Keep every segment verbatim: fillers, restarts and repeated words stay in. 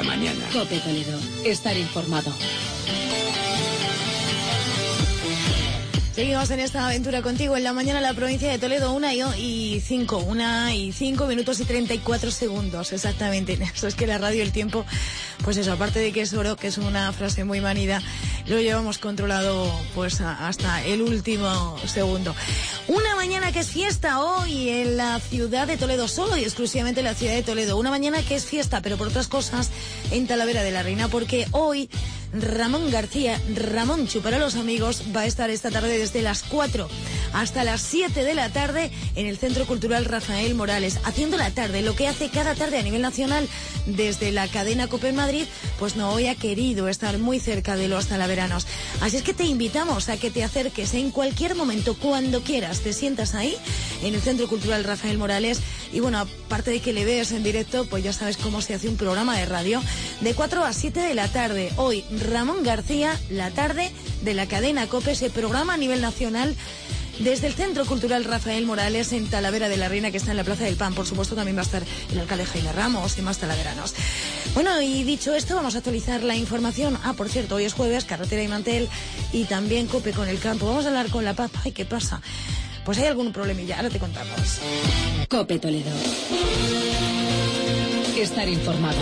la mañana. COPE Toledo. Estar informado. Seguimos en esta aventura contigo en la mañana, la provincia de Toledo, una y cinco, una y cinco minutos y treinta y cuatro segundos, exactamente. Eso es que la radio, el tiempo, pues eso, aparte de que es oro, que es una frase muy manida, lo llevamos controlado pues hasta el último segundo. Una mañana que es fiesta hoy en la ciudad de Toledo, solo y exclusivamente en la ciudad de Toledo. Una mañana que es fiesta, pero por otras cosas, en Talavera de la Reina, porque hoy Ramón García, Ramón Chu para los amigos, va a estar esta tarde desde las cuatro hasta las siete de la tarde en el Centro Cultural Rafael Morales, haciendo la tarde, lo que hace cada tarde a nivel nacional desde la cadena COPE en Madrid, pues no hoy ha querido estar muy cerca de los talaveranos. Así es que te invitamos a que te acerques en cualquier momento, cuando quieras, te sientas ahí en el Centro Cultural Rafael Morales y bueno, aparte de que le veas en directo, pues ya sabes cómo se hace un programa de radio de cuatro a siete de la tarde. Hoy Ramón García, la tarde de la cadena COPE, ese programa a nivel nacional desde el Centro Cultural Rafael Morales en Talavera de la Reina, que está en la Plaza del Pan. Por supuesto también va a estar el alcalde Jaime Ramos y más talaveranos. Bueno, y dicho esto, vamos a actualizar la información. Ah, por cierto, hoy es jueves, carretera y mantel y también COPE con el campo. Vamos a hablar con La Paz. Ay, ¿qué pasa? Pues hay algún problemilla, ahora te contamos. COPE Toledo. Estar informado.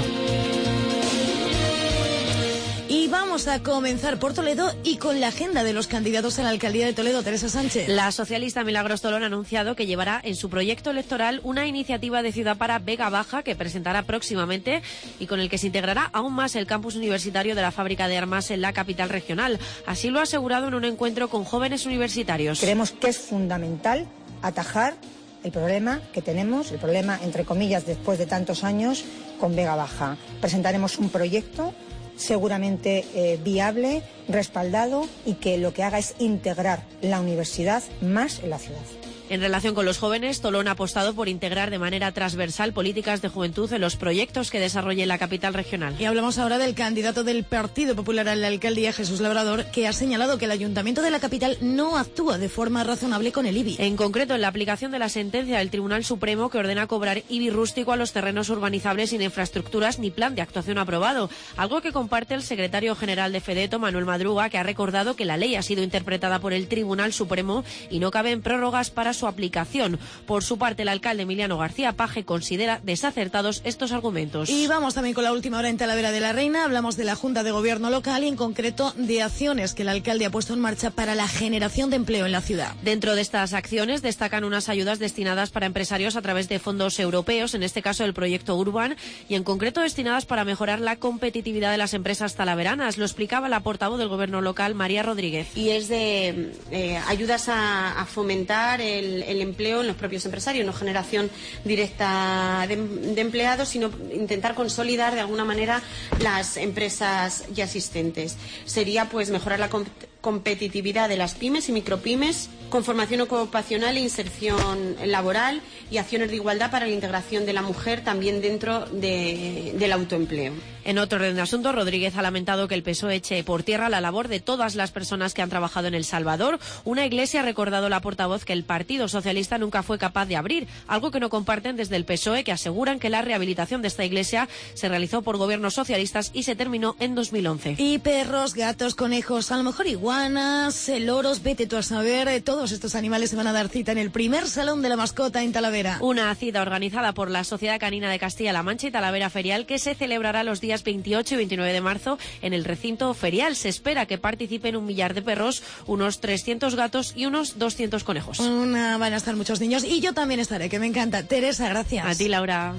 Y vamos a comenzar por Toledo y con la agenda de los candidatos a la alcaldía de Toledo. Teresa Sánchez. La socialista Milagros Tolón ha anunciado que llevará en su proyecto electoral una iniciativa de ciudad para Vega Baja que presentará próximamente y con el que se integrará aún más el campus universitario de la fábrica de armas en la capital regional. Así lo ha asegurado en un encuentro con jóvenes universitarios. Creemos que es fundamental atajar el problema que tenemos, el problema entre comillas después de tantos años con Vega Baja. Presentaremos un proyecto seguramente eh, viable, respaldado y que lo que haga es integrar la universidad más en la ciudad. En relación con los jóvenes, Tolón ha apostado por integrar de manera transversal políticas de juventud en los proyectos que desarrolle la capital regional. Y hablamos ahora del candidato del Partido Popular a la alcaldía, Jesús Labrador, que ha señalado que el ayuntamiento de la capital no actúa de forma razonable con el I B I. En concreto, en la aplicación de la sentencia del Tribunal Supremo que ordena cobrar I B I rústico a los terrenos urbanizables sin infraestructuras ni plan de actuación aprobado, algo que comparte el secretario general de FEDETO, Manuel Madruga, que ha recordado que la ley ha sido interpretada por el Tribunal Supremo y no caben prórrogas para su aplicación. Por su parte, el alcalde Emiliano García Paje considera desacertados estos argumentos. Y vamos también con la última hora en Talavera de la Reina. Hablamos de la Junta de Gobierno local y en concreto de acciones que el alcalde ha puesto en marcha para la generación de empleo en la ciudad. Dentro de estas acciones destacan unas ayudas destinadas para empresarios a través de fondos europeos, en este caso el proyecto Urban, y en concreto destinadas para mejorar la competitividad de las empresas talaveranas. Lo explicaba la portavoz del Gobierno local, María Rodríguez. Y es de eh, ayudas a, a fomentar el El, el empleo en los propios empresarios, no generación directa de, de empleados, sino intentar consolidar de alguna manera las empresas ya existentes. Sería pues mejorar la comp- competitividad de las pymes y micropymes con formación ocupacional e inserción laboral y acciones de igualdad para la integración de la mujer también dentro de, del autoempleo. En otro orden de asuntos, Rodríguez ha lamentado que el P S O E eche por tierra la labor de todas las personas que han trabajado en El Salvador. Una iglesia ha recordado la portavoz que el Partido Socialista nunca fue capaz de abrir, algo que no comparten desde el P S O E, que aseguran que la rehabilitación de esta iglesia se realizó por gobiernos socialistas y se terminó en dos mil once. Y perros, gatos, conejos, a lo mejor iguanas, loros, vete tú a saber, todos estos animales se van a dar cita en el primer Salón de la Mascota en Talavera. Una cita organizada por la Sociedad Canina de Castilla-La Mancha y Talavera Ferial que se celebrará los días veintiocho y veintinueve de marzo en el recinto ferial. Se espera que participen un millar de perros, unos trescientos gatos y unos doscientos conejos. Una, van a estar muchos niños y yo también estaré, que me encanta. Teresa, gracias. A ti, Laura.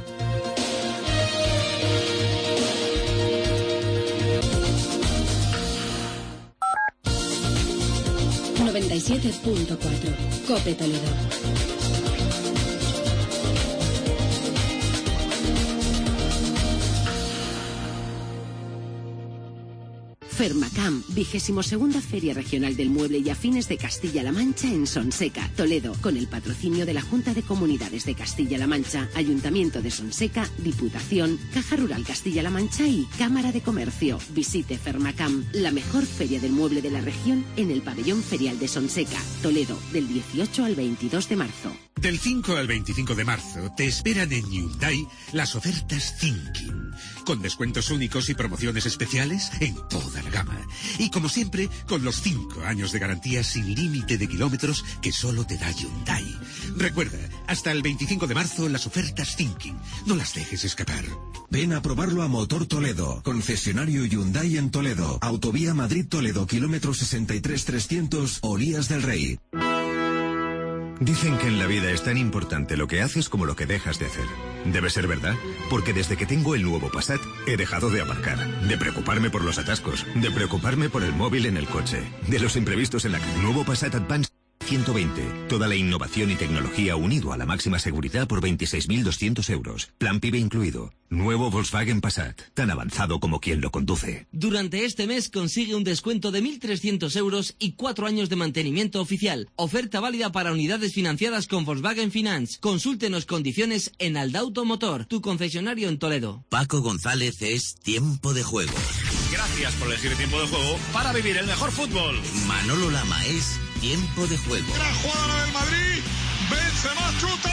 noventa y siete punto cuatro COPE Toledo. Fermacam, vigésimo segunda Feria Regional del Mueble y Afines de Castilla-La Mancha en Sonseca, Toledo, con el patrocinio de la Junta de Comunidades de Castilla-La Mancha, Ayuntamiento de Sonseca, Diputación, Caja Rural Castilla-La Mancha y Cámara de Comercio. Visite Fermacam, la mejor feria del mueble de la región, en el pabellón ferial de Sonseca, Toledo, del dieciocho al veintidós de marzo. Del cinco al veinticinco de marzo te esperan en Hyundai las ofertas Thinking, con descuentos únicos y promociones especiales en toda la gama. Y como siempre, con los cinco años de garantía sin límite de kilómetros que solo te da Hyundai. Recuerda, hasta el veinticinco de marzo las ofertas Thinking. No las dejes escapar. Ven a probarlo a Motor Toledo, concesionario Hyundai en Toledo, Autovía Madrid-Toledo, kilómetro sesenta y tres trescientos, Olías del Rey. Dicen que en la vida es tan importante lo que haces como lo que dejas de hacer. Debe ser verdad, porque desde que tengo el nuevo Passat he dejado de aparcar, de preocuparme por los atascos, de preocuparme por el móvil en el coche, de los imprevistos en la calle. Nuevo Passat Advance ciento veinte. Toda la innovación y tecnología unido a la máxima seguridad por veintiséis mil doscientos euros. Plan PIB incluido. Nuevo Volkswagen Passat. Tan avanzado como quien lo conduce. Durante este mes consigue un descuento de mil trescientos euros y cuatro años de mantenimiento oficial. Oferta válida para unidades financiadas con Volkswagen Finance. Consúltenos condiciones en Aldauto Motor, tu concesionario en Toledo. Paco González es Tiempo de Juego. Gracias por elegir Tiempo de Juego para vivir el mejor fútbol. Manolo Lama es Tiempo de Juego. La jugada del Madrid, Benzema chuta,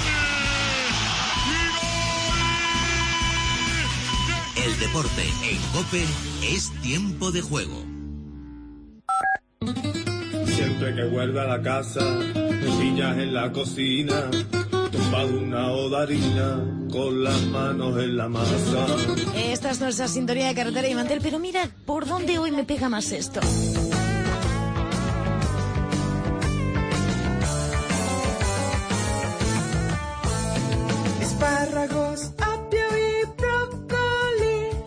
gol. El deporte en COPE es Tiempo de Juego. Siempre que vuelve a la casa, me pillas en la cocina, tumbado una oda harina, con las manos en la masa. Esta es nuestra sintonía de Carretera y Mantel, pero mira, ¿por dónde hoy me pega más esto? Espárragos, apio y brócoli,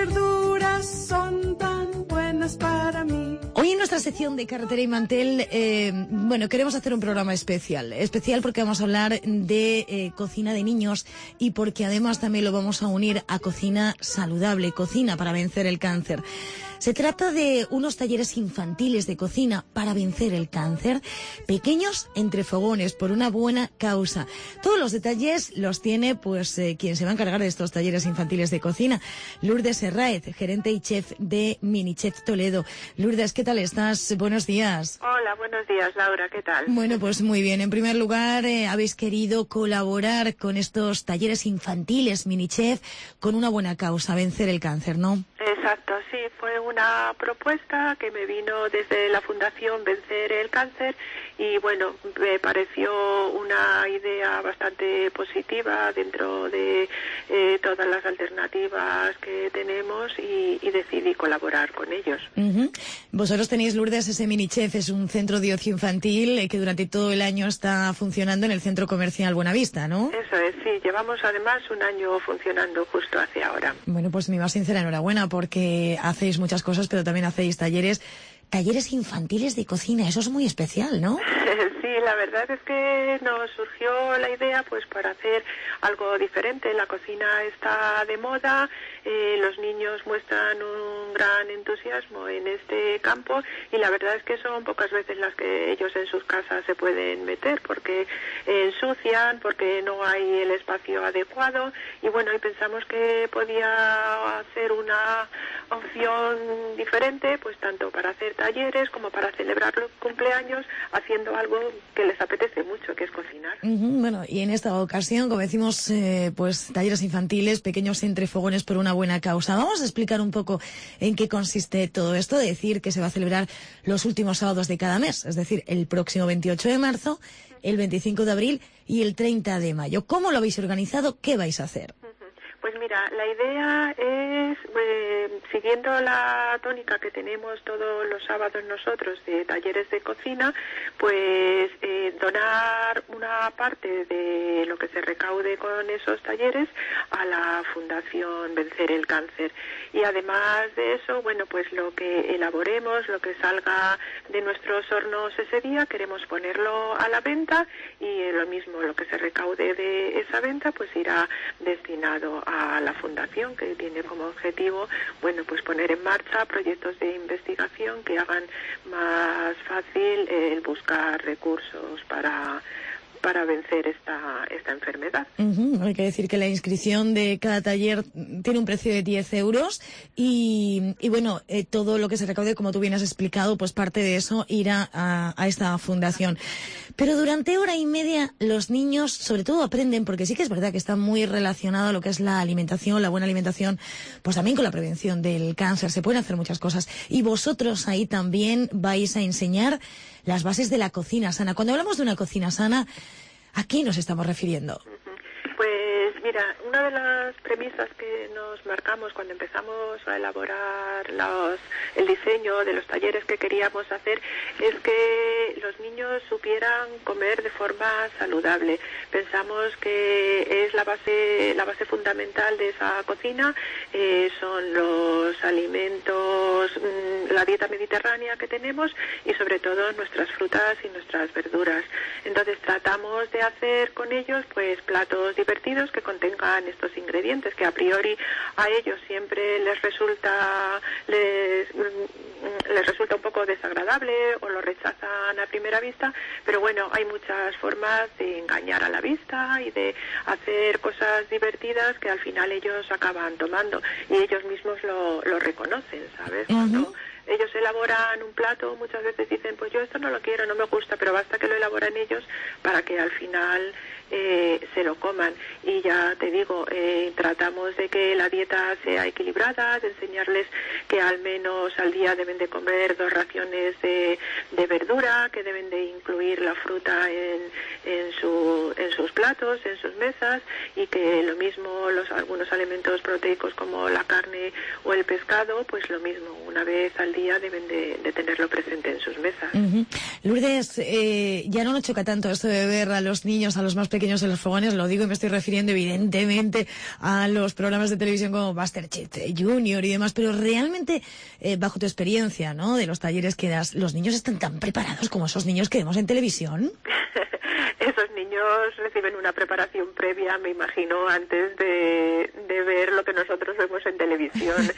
verduras son tan buenas para mí. Hoy en nuestra sección de Carretera y Mantel, eh, bueno, queremos hacer un programa especial. Especial porque vamos a hablar de eh, cocina de niños y porque además también lo vamos a unir a cocina saludable, cocina para vencer el cáncer. Se trata de unos talleres infantiles de cocina para vencer el cáncer, pequeños entre fogones, por una buena causa. Todos los detalles los tiene pues eh, quien se va a encargar de estos talleres infantiles de cocina, Lourdes Herráez, gerente y chef de Minichef Toledo. Lourdes, ¿qué tal estás? Buenos días. Hola, buenos días, Laura, ¿qué tal? Bueno, pues muy bien. En primer lugar, eh, habéis querido colaborar con estos talleres infantiles Minichef con una buena causa, vencer el cáncer, ¿no? Exacto, sí, fue una propuesta que me vino desde la Fundación Vencer el Cáncer y bueno, me pareció una idea bastante positiva dentro de eh, todas las alternativas que tenemos y, y decidí colaborar con ellos. Uh-huh. Vosotros tenéis, Lourdes, ese Minichef, es un centro de ocio infantil eh, que durante todo el año está funcionando en el Centro Comercial Buenavista, ¿no? Eso es, sí, llevamos además un año funcionando justo hacia ahora. Bueno, pues mi más sincera enhorabuena porque hacéis muchas cosas, pero también hacéis talleres, talleres infantiles de cocina, eso es muy especial, ¿no? Sí, la verdad es que nos surgió la idea pues para hacer algo diferente. La cocina está de moda, eh, los niños muestran un gran entusiasmo en este campo y la verdad es que son pocas veces las que ellos en sus casas se pueden meter porque ensucian, porque no hay el espacio adecuado y bueno, y pensamos que podía ser una opción diferente, pues tanto para hacer talleres como para celebrar los cumpleaños haciendo algo que les apetece mucho, que es cocinar. Uh-huh, bueno, y en esta ocasión, como decimos, eh, pues talleres infantiles, pequeños entre fogones por una buena causa. Vamos a explicar un poco en qué consiste todo esto, decir que se va a celebrar los últimos sábados de cada mes, es decir, el próximo veintiocho de marzo, el veinticinco de abril y el treinta de mayo. ¿Cómo lo habéis organizado? ¿Qué vais a hacer? Pues mira, la idea es, eh, siguiendo la tónica que tenemos todos los sábados nosotros de talleres de cocina, pues eh, donar una parte de lo que se recaude con esos talleres a la Fundación Vencer el Cáncer. Y además de eso, bueno, pues lo que elaboremos, lo que salga de nuestros hornos ese día, queremos ponerlo a la venta y eh, lo mismo, lo que se recaude de esa venta, pues irá destinado a la fundación, que tiene como objetivo, bueno, pues poner en marcha proyectos de investigación que hagan más fácil el buscar recursos para para vencer esta, esta enfermedad. Uh-huh. Hay que decir que la inscripción de cada taller tiene un precio de diez euros y, y bueno, eh, todo lo que se recaude, como tú bien has explicado, pues parte de eso irá a, a esta fundación. Pero durante hora y media los niños sobre todo aprenden, porque sí que es verdad que está muy relacionado a lo que es la alimentación, la buena alimentación, pues también con la prevención del cáncer. Se pueden hacer muchas cosas. Y vosotros ahí también vais a enseñar las bases de la cocina sana. Cuando hablamos de una cocina sana, ¿a qué nos estamos refiriendo? Pues mira, una de las premisas que nos marcamos cuando empezamos a elaborar los, el diseño de los talleres que queríamos hacer es que los niños supieran comer de forma saludable. Pensamos que es la base, la base fundamental de esa cocina, eh, son los alimentos, mmm, la dieta mediterránea que tenemos y sobre todo nuestras frutas y nuestras verduras. Entonces tratamos de hacer con ellos pues platos divertidos que contengan estos ingredientes que a priori a ellos siempre les resulta les, les resulta un poco desagradable o lo rechazan a primera vista, pero bueno, hay muchas formas de engañar a la vista y de hacer cosas divertidas que al final ellos acaban tomando y ellos mismos lo, lo reconocen, ¿sabes? Cuando ellos elaboran un plato, muchas veces dicen, pues yo esto no lo quiero, no me gusta, pero basta que lo elaboran ellos para que al final eh, se lo coman. Y ya te digo, eh, tratamos de que la dieta sea equilibrada, de enseñarles que al menos al día deben de comer dos raciones de, de verdura, que deben de incluir la fruta en, en, su, en sus platos, en sus mesas, y que lo mismo los algunos alimentos proteicos como la carne o el pescado, pues lo mismo, una vez al día deben de, de tenerlo presente en sus mesas. Uh-huh. Lourdes, eh, ya no nos choca tanto esto de ver a los niños, a los más pequeños en los fogones, lo digo y me estoy refiriendo evidentemente a los programas de televisión como MasterChef Junior y demás, pero realmente, eh, bajo tu experiencia, ¿no?, de los talleres que das, ¿los niños están tan preparados como esos niños que vemos en televisión? Esos niños reciben una preparación previa, me imagino, antes de, de ver lo que nosotros vemos en televisión.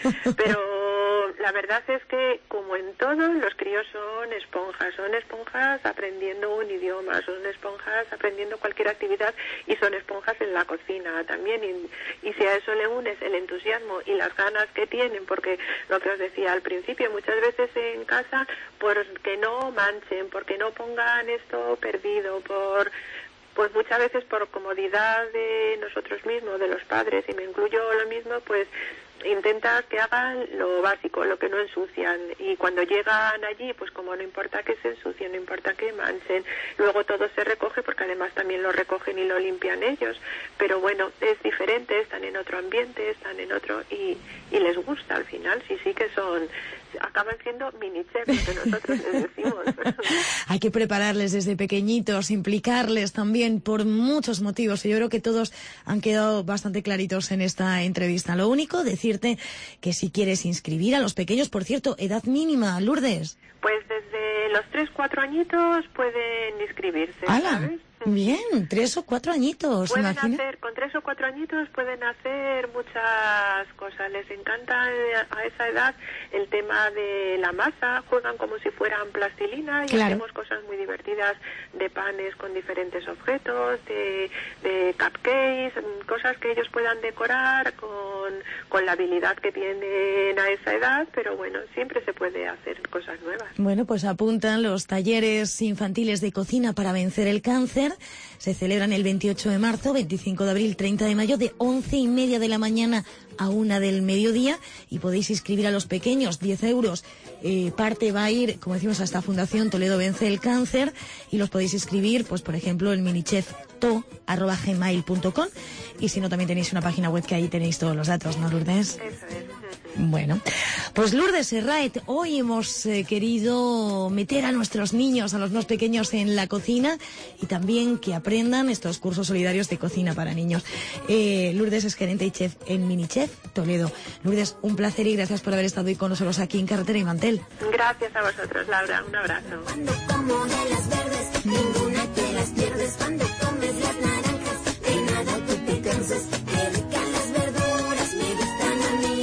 Pero la verdad es que, como en todo, los críos son esponjas. Son esponjas aprendiendo un idioma, son esponjas aprendiendo cualquier actividad y son esponjas en la cocina también. Y, y si a eso le unes el entusiasmo y las ganas que tienen, porque lo que os decía al principio, muchas veces en casa, porque no manchen, porque no pongan esto perdido, por pues muchas veces por comodidad de nosotros mismos, de los padres, y me incluyo lo mismo, pues intentas que hagan lo básico, lo que no ensucian, y cuando llegan allí, pues como no importa que se ensucien, no importa que manchen, luego todo se recoge, porque además también lo recogen y lo limpian ellos, pero bueno, es diferente, están en otro ambiente, están en otro, y, y les gusta al final, sí, sí que son, acaban siendo mini chefs, que nosotros les decimos. Hay que prepararles desde pequeñitos, implicarles también por muchos motivos, y yo creo que todos han quedado bastante claritos en esta entrevista. Lo único, decirte que si quieres inscribir a los pequeños, por cierto, edad mínima, Lourdes. Pues desde los tres, cuatro añitos pueden inscribirse, ¡Hala! ¿sabes? Bien, tres o cuatro añitos, pueden imagina. hacer, con tres o cuatro añitos pueden hacer muchas cosas. Les encanta a esa edad el tema de la masa, juegan como si fueran plastilina y claro. hacemos cosas muy divertidas de panes con diferentes objetos, de, de cupcakes, cosas que ellos puedan decorar con, con la habilidad que tienen a esa edad, pero bueno, siempre se puede hacer cosas nuevas. Bueno, pues apuntan los talleres infantiles de cocina para vencer el cáncer. Se celebran el veintiocho de marzo, veinticinco de abril, treinta de mayo, de once y media de la mañana a una del mediodía, y podéis inscribir a los pequeños, diez euros. Eh, parte va a ir, como decimos, a esta Fundación Toledo Vence el Cáncer, y los podéis inscribir, pues por ejemplo, en minichefto arroba gmail punto com, y si no, también tenéis una página web que ahí tenéis todos los datos, ¿no, Lourdes? Eso es. Bueno, pues Lourdes Serraet, hoy hemos eh, querido meter a nuestros niños, a los más pequeños, en la cocina, y también que aprendan estos cursos solidarios de cocina para niños. Eh, Lourdes es gerente y chef en Minichef Toledo. Lourdes, un placer y gracias por haber estado hoy con nosotros aquí en Carretera y Mantel. Gracias a vosotros, Laura. Un abrazo. Cuando como de las verdes, ninguna te las pierdes. Cuando comes las naranjas, de nada tú te cansas. Qué ricas las verduras, me gustan a mí.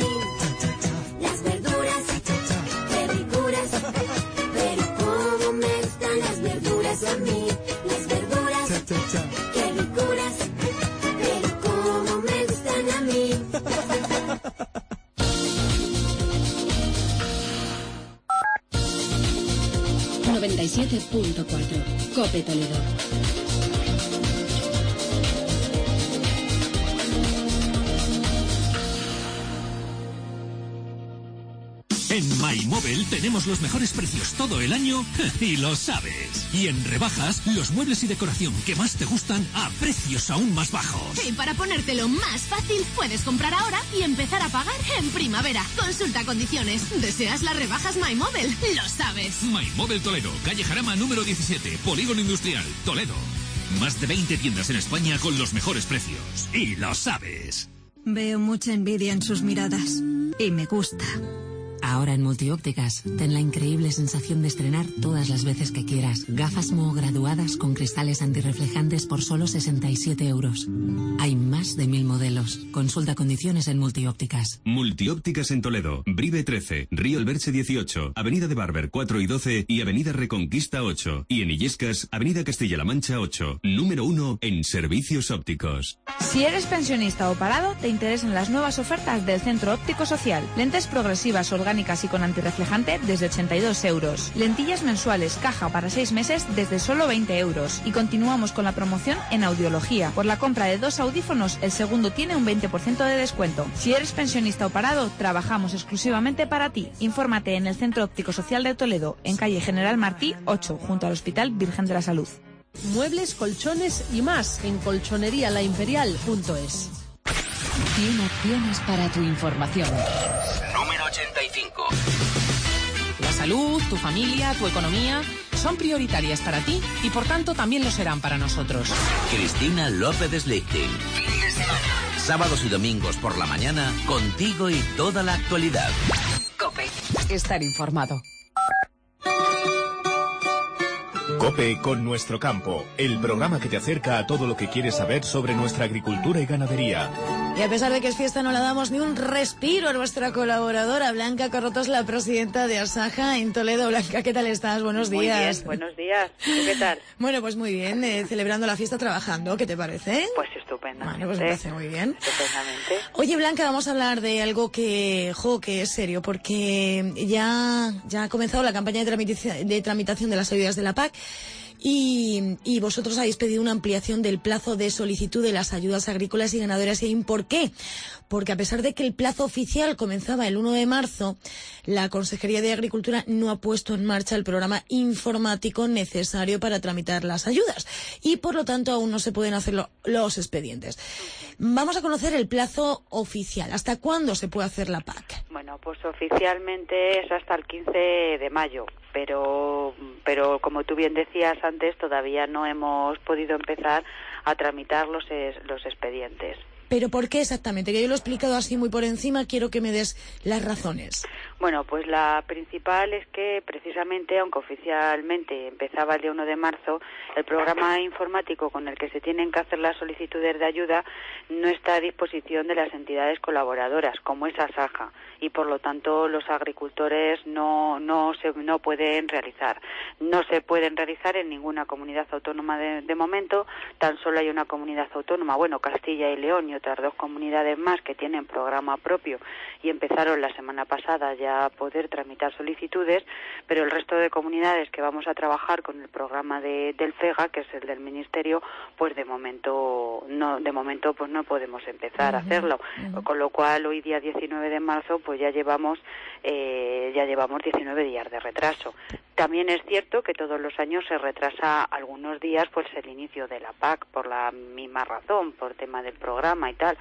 Las verduras, qué riguras. Pero cómo me gustan las verduras a mí. Las verduras siete punto cuatro. COPE Toledo. En MyMobile tenemos los mejores precios todo el año y lo sabes. Y en rebajas, los muebles y decoración que más te gustan a precios aún más bajos. Y para ponértelo más fácil, puedes comprar ahora y empezar a pagar en primavera. Consulta condiciones. ¿Deseas las rebajas MyMobile? Lo sabes. MyMobile Toledo, calle Jarama número diecisiete, Polígono Industrial, Toledo. Más de veinte tiendas en España con los mejores precios. Y lo sabes. Veo mucha envidia en sus miradas. Y me gusta. Ahora en Multiópticas, ten la increíble sensación de estrenar todas las veces que quieras. Gafas Mo graduadas con cristales antirreflejantes por solo sesenta y siete euros. Hay más de mil modelos. Consulta condiciones en Multiópticas. Multiópticas en Toledo, Brive trece, Río Elberche dieciocho, Avenida de Barber cuatro y doce y Avenida Reconquista ocho. Y en Illescas, Avenida Castilla-La Mancha ocho. Número uno en servicios ópticos. Si eres pensionista o parado, te interesan las nuevas ofertas del Centro Óptico Social. Lentes progresivas orgánicas y con antirreflejante desde ochenta y dos euros. Lentillas mensuales, caja para seis meses desde solo veinte euros. Y continuamos con la promoción en audiología. Por la compra de dos audífonos, el segundo tiene un veinte por ciento de descuento. Si eres pensionista o parado, trabajamos exclusivamente para ti. Infórmate en el Centro Óptico Social de Toledo, en calle General Martí ocho, junto al Hospital Virgen de la Salud. Muebles, colchones y más en colchonería la imperial punto es. cien acciones para tu información. Número ochenta y cinco. La salud, tu familia, tu economía son prioritarias para ti y por tanto también lo serán para nosotros. Cristina López Slichting. Sábados y domingos por la mañana, contigo y toda la actualidad. COPE. Estar informado. COPE con Nuestro Campo, el programa que te acerca a todo lo que quieres saber sobre nuestra agricultura y ganadería. Y a pesar de que es fiesta, no le damos ni un respiro a nuestra colaboradora, Blanca Corrotos, la presidenta de Asaja en Toledo. Blanca, ¿qué tal estás? Buenos muy días. Bien, buenos días. ¿Qué tal? Bueno, pues muy bien, eh, celebrando la fiesta trabajando. ¿Qué te parece? Pues estupendamente. Bueno, pues me parece muy bien. Estupendamente. Oye, Blanca, vamos a hablar de algo que, jo, que es serio, porque ya, ya ha comenzado la campaña de tramitación de, tramitación de las ayudas de la P A C. Y, y vosotros habéis pedido una ampliación del plazo de solicitud de las ayudas agrícolas y ganaderas. ¿Y por qué? Porque a pesar de que el plazo oficial comenzaba el uno de marzo, la Consejería de Agricultura no ha puesto en marcha el programa informático necesario para tramitar las ayudas. Y por lo tanto aún no se pueden hacer lo, los expedientes. Vamos a conocer el plazo oficial. ¿Hasta cuándo se puede hacer la P A C? Bueno, pues oficialmente es hasta el quince de mayo, pero, pero como tú bien decías antes, todavía no hemos podido empezar a tramitar los, los expedientes. ¿Pero por qué exactamente? Que yo lo he explicado así muy por encima, quiero que me des las razones. Bueno, pues la principal es que precisamente, aunque oficialmente empezaba el día uno de marzo, el programa informático con el que se tienen que hacer las solicitudes de ayuda no está a disposición de las entidades colaboradoras, como es Asaja, y por lo tanto los agricultores no, no, se, no pueden realizar. No se pueden realizar en ninguna comunidad autónoma de, de momento, tan solo hay una comunidad autónoma, bueno, Castilla y León y otras dos comunidades más que tienen programa propio y empezaron la semana pasada ya a poder tramitar solicitudes, pero el resto de comunidades que vamos a trabajar con el programa de, del FEGA, que es el del Ministerio, pues de momento no, de momento pues no podemos empezar uh-huh, a hacerlo, uh-huh. Con lo cual hoy día diecinueve de marzo pues ya llevamos eh, ya llevamos diecinueve días de retraso. También es cierto que todos los años se retrasa algunos días pues el inicio de la P A C por la misma razón, por tema del programa y tal.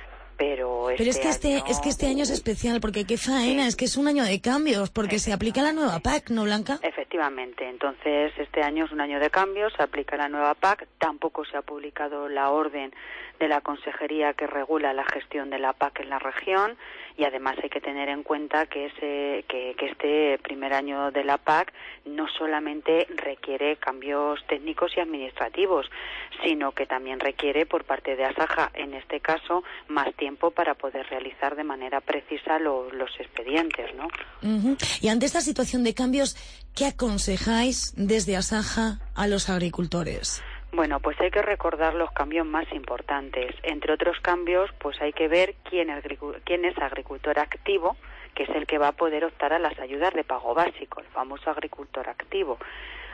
Pero, este Pero es que este año... es que este año es especial, porque qué faena, sí. Es que es un año de cambios, porque se aplica la nueva P A C, ¿no, Blanca? Efectivamente, entonces este año es un año de cambios, se aplica la nueva P A C, tampoco se ha publicado la orden de la Consejería que regula la gestión de la P A C en la región, y además hay que tener en cuenta que ese que, que este primer año de la P A C no solamente requiere cambios técnicos y administrativos, sino que también requiere por parte de Asaja, en este caso, más tiempo para poder realizar de manera precisa lo, los expedientes, ¿no? Uh-huh. Y ante esta situación de cambios, ¿qué aconsejáis desde Asaja a los agricultores? Bueno, pues hay que recordar los cambios más importantes. Entre otros cambios, pues hay que ver quién es, quién es agricultor activo, que es el que va a poder optar a las ayudas de pago básico, el famoso agricultor activo.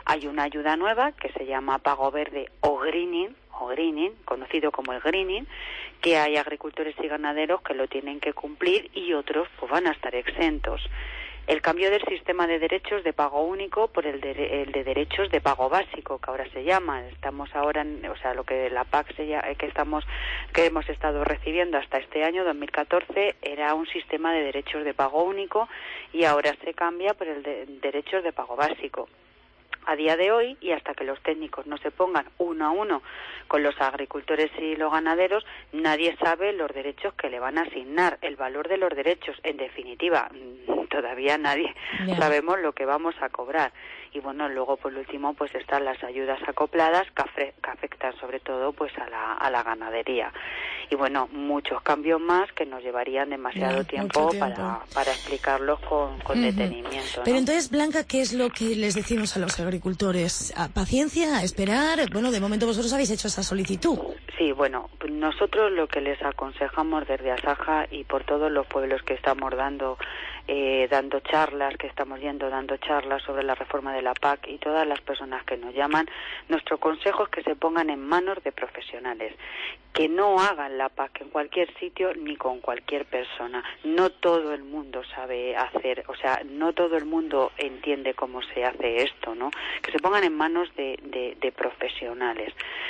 Hay una ayuda nueva que se llama Pago Verde o Greening, o greening, conocido como el greening, que hay agricultores y ganaderos que lo tienen que cumplir y otros pues van a estar exentos. El cambio del sistema de derechos de pago único por el de, el de derechos de pago básico, que ahora se llama. Estamos ahora, en, o sea, lo que la P A C se llama, que estamos, que hemos estado recibiendo hasta este año dos mil catorce era un sistema de derechos de pago único y ahora se cambia por el de derechos de pago básico. A día de hoy, y hasta que los técnicos no se pongan uno a uno con los agricultores y los ganaderos, nadie sabe los derechos que le van a asignar, el valor de los derechos. En definitiva, todavía nadie yeah. sabemos lo que vamos a cobrar. Y bueno, luego por último pues están las ayudas acopladas que, afre, que afectan sobre todo pues a la, a la ganadería. Y bueno, muchos cambios más que nos llevarían demasiado yeah, tiempo, tiempo para, para explicarlos con, con uh-huh. detenimiento, ¿no? Pero entonces, Blanca, ¿qué es lo que les decimos a los agricultores? ¿A paciencia? ¿A esperar? Bueno, de momento vosotros habéis hecho esa solicitud. Sí, bueno, nosotros lo que les aconsejamos desde Asaja y por todos los pueblos que estamos dando eh, dando charlas, que estamos yendo dando charlas sobre la reforma de la P A C y todas las personas que nos llaman, nuestro consejo es que se pongan en manos de profesionales, que no hagan la P A C en cualquier sitio ni con cualquier persona. No todo el mundo sabe hacer, o sea, no todo el mundo entiende cómo se hace esto, ¿no? Que se pongan en manos de, de, de profesionales.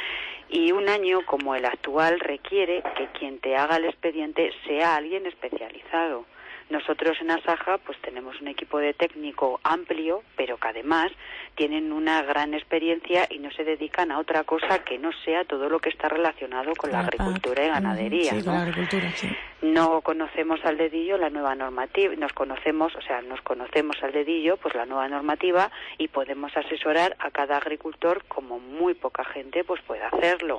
Y un año como el actual requiere que quien te haga el expediente sea alguien especializado. Nosotros en Asaja pues tenemos un equipo de técnico amplio, pero que además tienen una gran experiencia y no se dedican a otra cosa que no sea todo lo que está relacionado con la, la agricultura y ganadería. Sí, ¿no? Con la agricultura, sí. No conocemos al dedillo la nueva normativa, nos conocemos, o sea, nos conocemos al dedillo pues la nueva normativa y podemos asesorar a cada agricultor como muy poca gente pues puede hacerlo.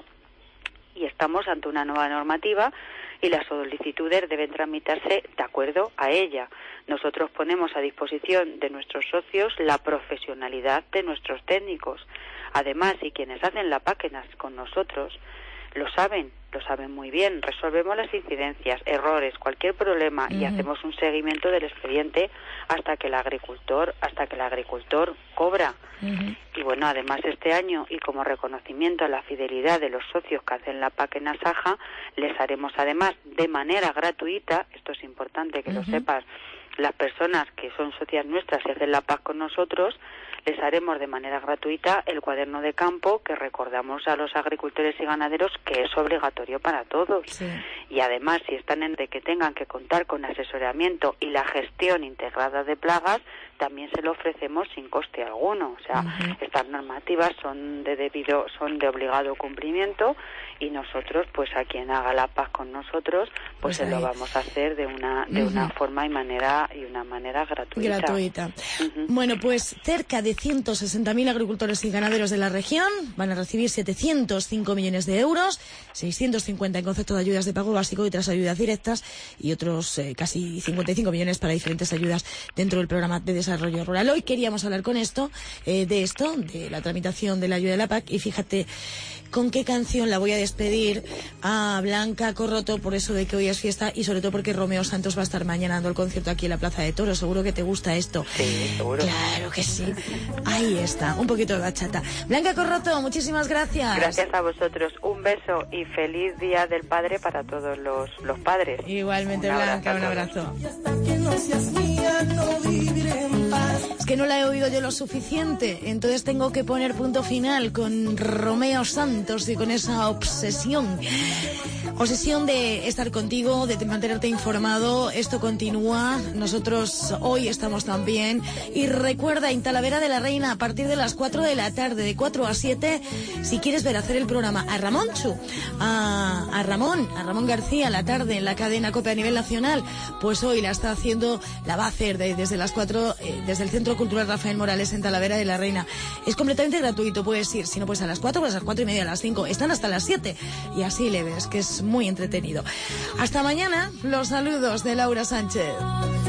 Y estamos ante una nueva normativa y las solicitudes deben tramitarse de acuerdo a ella. Nosotros ponemos a disposición de nuestros socios la profesionalidad de nuestros técnicos. Además, y quienes hacen la P A C con nosotros lo saben, lo saben muy bien. Resolvemos las incidencias, errores, cualquier problema uh-huh. y hacemos un seguimiento del expediente hasta que el agricultor, hasta que el agricultor cobra. Uh-huh. Y bueno, además este año y como reconocimiento a la fidelidad de los socios que hacen la P A C en Asaja, les haremos además de manera gratuita, esto es importante que uh-huh. lo sepas, las personas que son socias nuestras y hacen la P A C con nosotros, les haremos de manera gratuita el cuaderno de campo que recordamos a los agricultores y ganaderos que es obligatorio para todos. Sí. Y además, si están en de que tengan que contar con asesoramiento y la gestión integrada de plagas, también se lo ofrecemos sin coste alguno. O sea, uh-huh. estas normativas son de debido, son de obligado cumplimiento y nosotros, pues a quien haga la P A C con nosotros, pues, pues se lo vamos a hacer de una de uh-huh. una forma y manera y una manera gratuita. Gratuita. Uh-huh. Bueno, pues cerca de ciento sesenta mil agricultores y ganaderos de la región van a recibir setecientos cinco millones de euros, seiscientos cincuenta en concepto de ayudas de pago básico y otras ayudas directas y otros eh, casi cincuenta y cinco millones para diferentes ayudas dentro del programa de desarrollo rural. Hoy queríamos hablar con esto, eh, de esto, de la tramitación de la ayuda de la P A C y fíjate con qué canción la voy a despedir a Blanca Corroto por eso de que hoy es fiesta y sobre todo porque Romeo Santos va a estar mañana dando el concierto aquí en la Plaza de Toros. Seguro que te gusta esto. Sí, seguro. Claro que sí. Ahí está, un poquito de bachata. Blanca Corroto, muchísimas gracias. Gracias a vosotros. Un beso y feliz Día del Padre para todos los, los padres. Igualmente, un Blanca, un abrazo. Es que no la he oído yo lo suficiente, entonces tengo que poner punto final con Romeo Santos y con esa obsesión. Obsesión de estar contigo, de mantenerte informado. Esto continúa. Nosotros hoy estamos también. Y recuerda, en Talavera de la Reina, a partir de las cuatro de la tarde, de cuatro a siete, si quieres ver hacer el programa a Ramón Chu, a, a Ramón, a Ramón García, la tarde en la cadena COPE a nivel nacional, pues hoy la está haciendo, la va a hacer de, desde las cuatro, eh, desde el Centro Cultural Rafael Morales en Talavera de la Reina. Es completamente gratuito, puedes ir. Si no, pues a las cuatro, pues a las cuatro y media, a las cinco. Están hasta las siete. Y así le ves, que es muy entretenido. Hasta mañana, los saludos de Laura Sánchez.